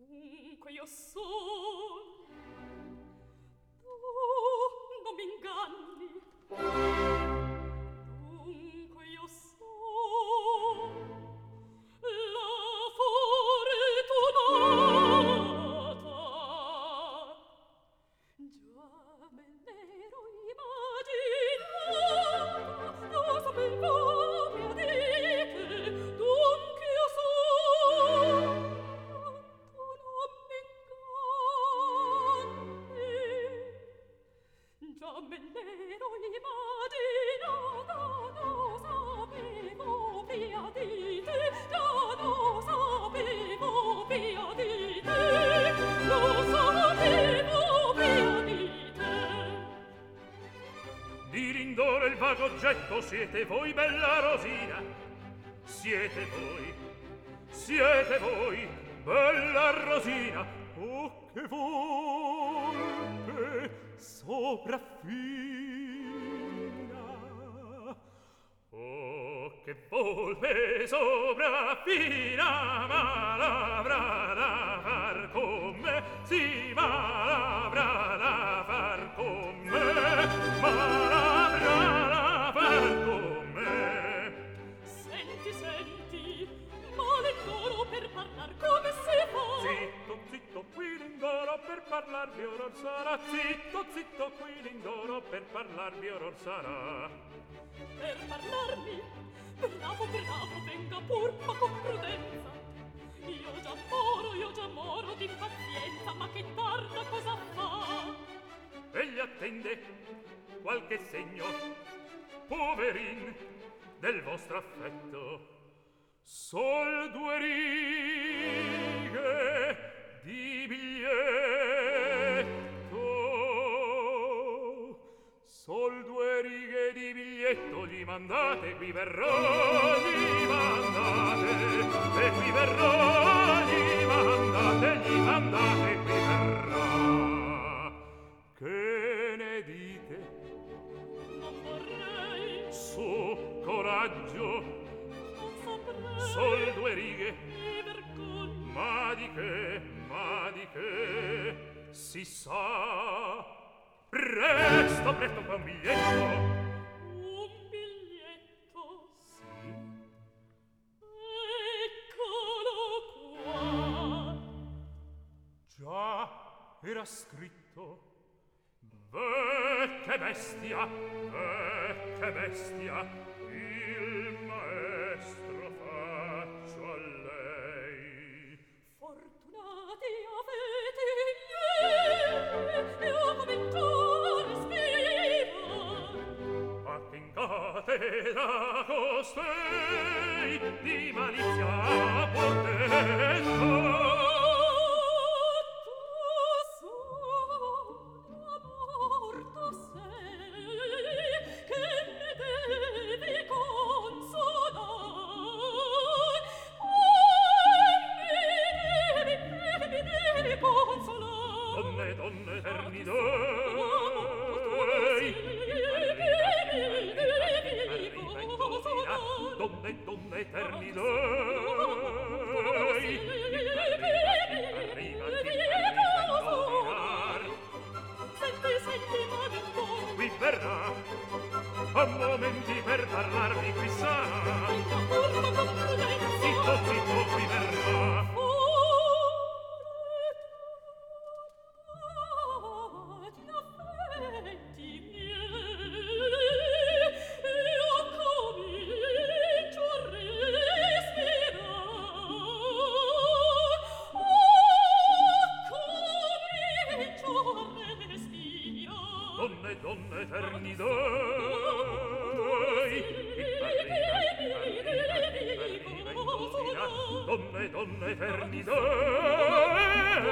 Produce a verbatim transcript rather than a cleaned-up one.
Dunque io son, tu non mi inganni. Dunque io son la fortunata. Già me l'ero immaginata, lo sapevo mia dite. Dunque io son, tu non mi inganni. Già me l'ero immaginata, lo sapevo via di te. Già lo sapevo via di te. Lo sapevo via di te. Di rindoro il vago oggetto siete voi, bella Rosina. Siete voi, siete voi, bella Rosina. Oh, che volpe sopraffina. Oh, che volpe sopraffina, ma l'avrà da far con me, sì, ma l'avrà da far con me, ma l'avrà da far con me. Senti, senti, male loro per parlar come si fa. Zitto, zitto, qui l'ingoro per parlarvi oror sarà. Zitto, zitto, qui l'ingoro per parlarvi oror sarà. Per parlarmi, bravo, bravo, venga pur, ma con prudenza. Io già moro, io già moro di pazienza, ma che tarda cosa fa? Egli attende qualche segno, poverin, del vostro affetto. Sol due righe di biglietto, sol due righe di biglietto, gli mandate, qui verrò, gli mandate, e qui verrò, gli mandate, gli mandate, qui verrà. Che ne dite? Non vorrei, Su, coraggio, non saprei, sol due righe. mi vergogno. Ma di che, ma di che, si sa, presto, presto qua un biglietto. Un biglietto, Sì, eccolo qua. già era scritto. Vecchia bestia, vecchia bestia, il maestro faccio a lei. Fortunati avete ieri, io commentore scriva. Attingate da costei di malizia portento. Donne, donne, eterni dei. Arriva indovina, donne, donne, eterni dei. Arriva, arriva indovinar. Senti, senti, ma d'intorno. Qui verrà, a momenti per parlarvi qui sarà. Zitto, zitto, qui verrà. Donne, donne, eterni dei. Arriva, arriva, arriva indovina. Donne, donne, eterni dei.